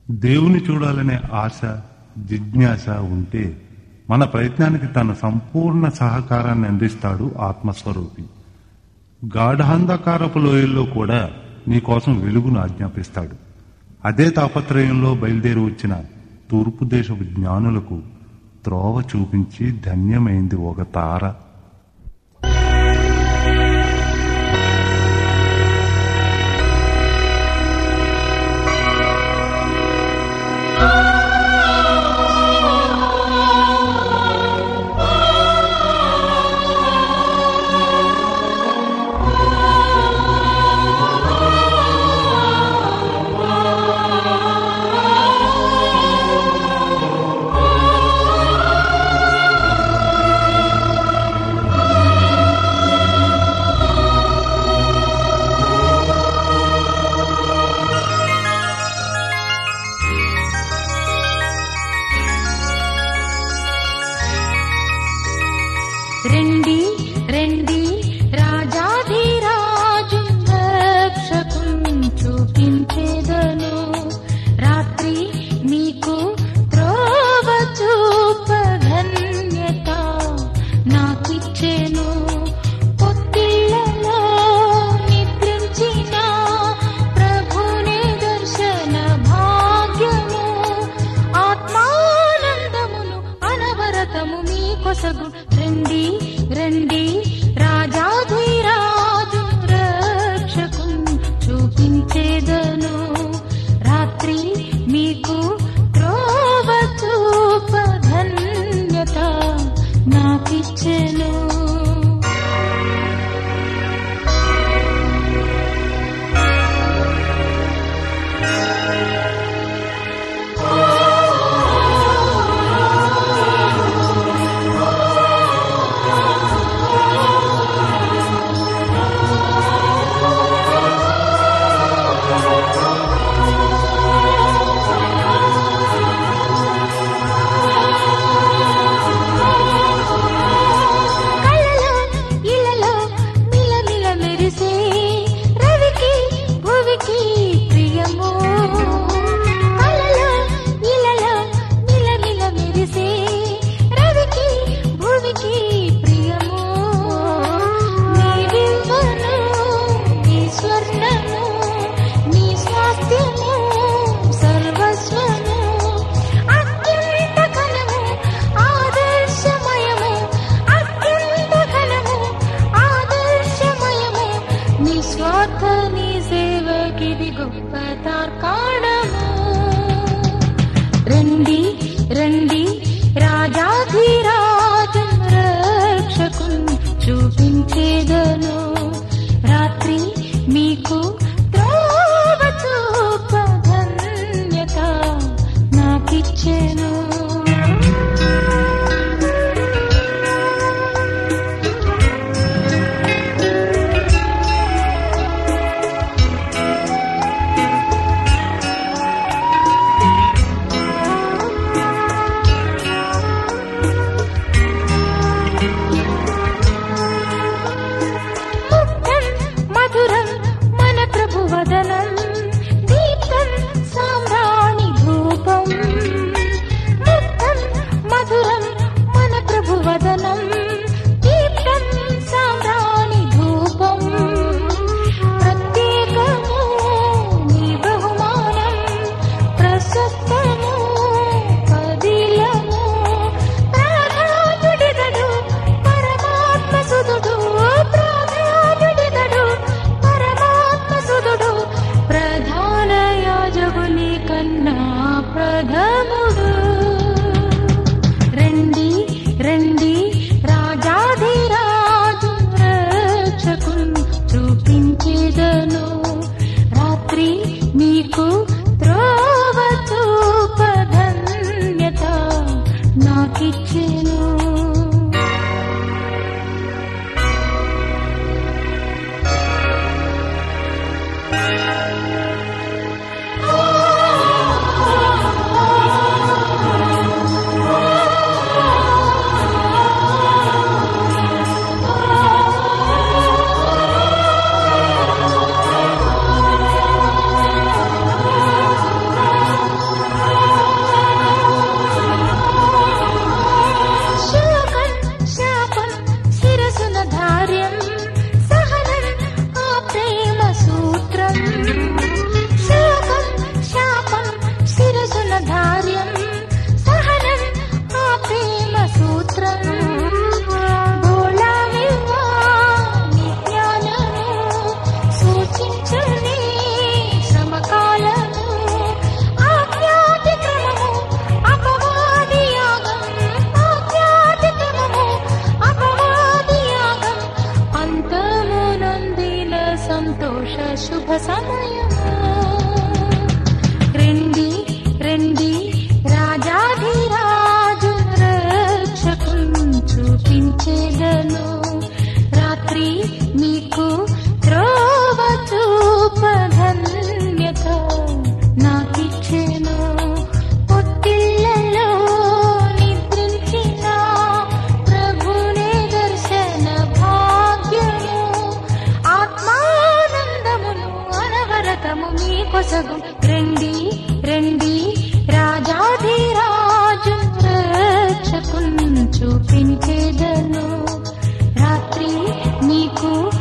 దేవుని చూడాలనే ఆశ, జిజ్ఞాస ఉంటే మన ప్రయత్నానికి తన సంపూర్ణ సహకారాన్ని అందిస్తాడు ఆత్మస్వరూపి. గాఢాంధకారపు లోయల్లో కూడా నీకోసం వెలుగును ఆజ్ఞాపిస్తాడు. అదే తాపత్రయంలో బయలుదేరి వచ్చిన తూర్పు దేశపు జ్ఞానులకు త్రోవ చూపించి ధన్యమైంది ఒక తార. రండి రండి రాజాధిరాజు రక్షకుని చూపించేదను. రాత్రి మీకు త్రోవ చూప ధన్యత నాకిచ్చెను. పొత్తిళ్లలో నిద్రించిన ప్రభుని దర్శన భాగ్యము, ఆత్మానందమును అనవరతము మీ కొసగు. రండి రండి రాజాధిరాజు రక్షకుని చూపించేదను. రాత్రి మీకు త్రోవ చూప ధన్యత నాకిచ్చెను. నిస్వార్థని సేవకిది గొప్ప తార్కాణము. రండి రండి రాజాధిరాజు రక్షకుని చూపించేదను. రాత్రి మీకు త్రోవ చూప ధన్యత నాకిచ్చెను. మధురం మన ప్రభు వదనం, దీప్తం సామ్రాణి ధూపం. ముక్తం మధురం మన ప్రభు వదనం, దీప్తం సామ్రాణి ధూపం. ప్రత్యేకము నీ బహుమానం, ప్రశస్తము పదిలము. ప్రాణాదుడిదడు పరమాత్మ సుదుడు, ప్రధాన యాజకుని కన్నా ప్రథముడు. రండి రండి రాజాధిరాజు రక్షకుని చూపించేదను. రాత్రి మీకు త్రోవ చూప ధన్యత నాకిచ్చెను. స్వర్గము మీ కొసగు రండి రండి రాజాధిరాజు రక్షకున్ చూపించేదను రాత్రి మీకు